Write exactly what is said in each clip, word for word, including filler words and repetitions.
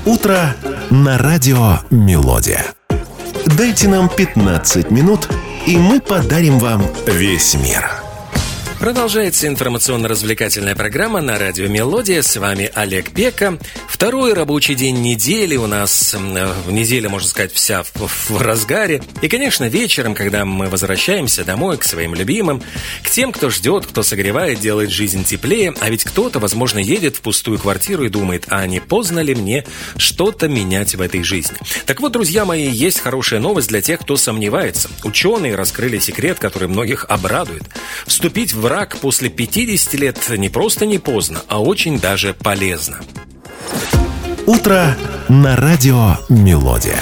Утро на радио «Мелодия». Дайте нам пятнадцать минут, и мы подарим вам весь мир. Продолжается информационно-развлекательная программа на радио «Мелодия». С вами Олег Пека. Второй рабочий день недели у нас. Неделя, можно сказать, вся в, в разгаре. И, конечно, вечером, когда мы возвращаемся домой к своим любимым, к тем, кто ждет, кто согревает, делает жизнь теплее. А ведь кто-то, возможно, едет в пустую квартиру и думает, а не поздно ли мне что-то менять в этой жизни? Так вот, друзья мои, есть хорошая новость для тех, кто сомневается. Ученые раскрыли секрет, который многих обрадует. Вступить в брак после пятидесяти лет не просто не поздно, а очень даже полезно. Утро на радио «Мелодия».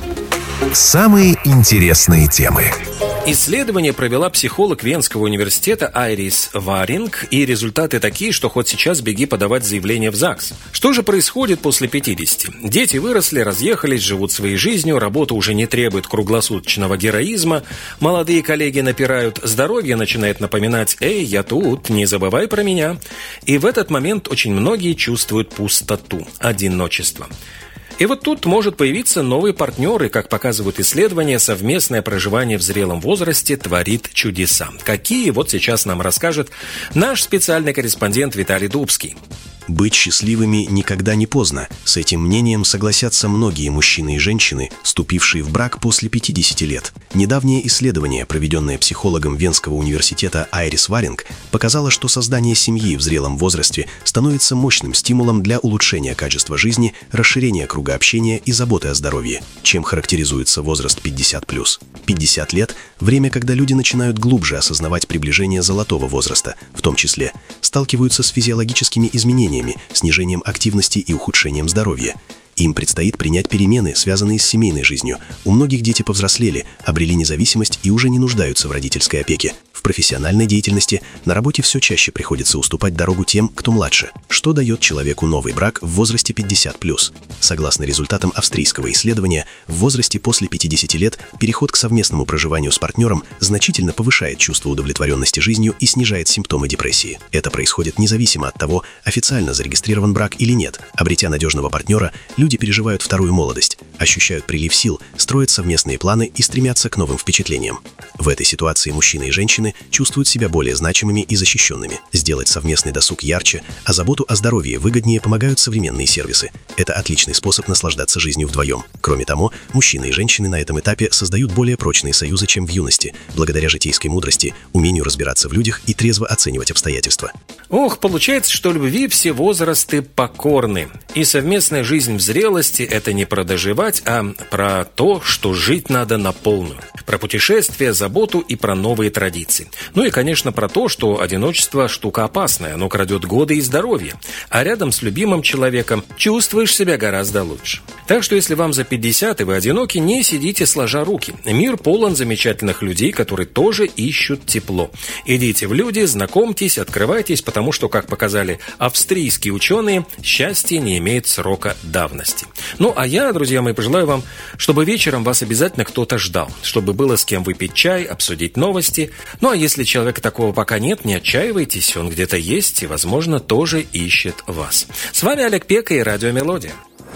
Самые интересные темы. Исследование провела психолог Венского университета Айрис Варинг, и результаты такие, что хоть сейчас беги подавать заявление в ЗАГС. Что же происходит после пятидесяти? Дети выросли, разъехались, живут своей жизнью, работа уже не требует круглосуточного героизма, молодые коллеги напирают, здоровье начинает напоминать «Эй, я тут, не забывай про меня». И в этот момент очень многие чувствуют пустоту, одиночество. И вот тут может появиться новый партнер, и, как показывают исследования, совместное проживание в зрелом возрасте творит чудеса. Какие, вот сейчас нам расскажет наш специальный корреспондент Виталий Дубский. Быть счастливыми никогда не поздно. С этим мнением согласятся многие мужчины и женщины, вступившие в брак после пятидесяти лет. Недавнее исследование, проведенное психологом Венского университета Айрис Варинг, показало, что создание семьи в зрелом возрасте становится мощным стимулом для улучшения качества жизни, расширения круга общения и заботы о здоровье. Чем характеризуется возраст пятьдесят плюс? пятьдесят лет – время, когда люди начинают глубже осознавать приближение золотого возраста, в том числе сталкиваются с физиологическими изменениями, снижением активности и ухудшением здоровья. Им предстоит принять перемены, связанные с семейной жизнью. У многих дети повзрослели, обрели независимость и уже не нуждаются в родительской опеке. В профессиональной деятельности на работе все чаще приходится уступать дорогу тем, кто младше. Что дает человеку новый брак в возрасте пятьдесят плюс? Согласно результатам австрийского исследования, в возрасте после пятидесяти лет переход к совместному проживанию с партнером значительно повышает чувство удовлетворенности жизнью и снижает симптомы депрессии. Это происходит независимо от того, официально зарегистрирован брак или нет. Обретя надежного партнера, люди переживают вторую молодость, ощущают прилив сил, строят совместные планы и стремятся к новым впечатлениям. В этой ситуации мужчины и женщины чувствуют себя более значимыми и защищенными. Сделать совместный досуг ярче, а заботу о здоровье выгоднее помогают современные сервисы. Это отличный способ наслаждаться жизнью вдвоем. Кроме того, мужчины и женщины на этом этапе создают более прочные союзы, чем в юности, благодаря житейской мудрости, умению разбираться в людях и трезво оценивать обстоятельства. Ох, получается, что любви все возрасты покорны. И совместная жизнь в зрелости – это не про доживать, а про то, что жить надо на полную. Про путешествия, заботу и про новые традиции. Ну и, конечно, про то, что одиночество – штука опасная, оно крадет годы и здоровье. А рядом с любимым человеком чувствуешь себя гораздо лучше. Так что, если вам за пятьдесят и вы одиноки, не сидите сложа руки. Мир полон замечательных людей, которые тоже ищут тепло. Идите в люди, знакомьтесь, открывайтесь, потому что, как показали австрийские ученые, счастье не имеет срока давности. Ну, а я, друзья мои, пожелаю вам, чтобы вечером вас обязательно кто-то ждал, чтобы было с кем выпить чай, обсудить новости. Ну, а если человека такого пока нет, не отчаивайтесь, он где-то есть и, возможно, тоже ищет вас. С вами Олег Пека и радио «Мелодия».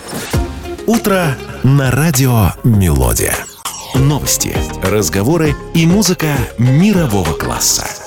Утро на радио «Мелодия». Новости, разговоры и музыка мирового класса.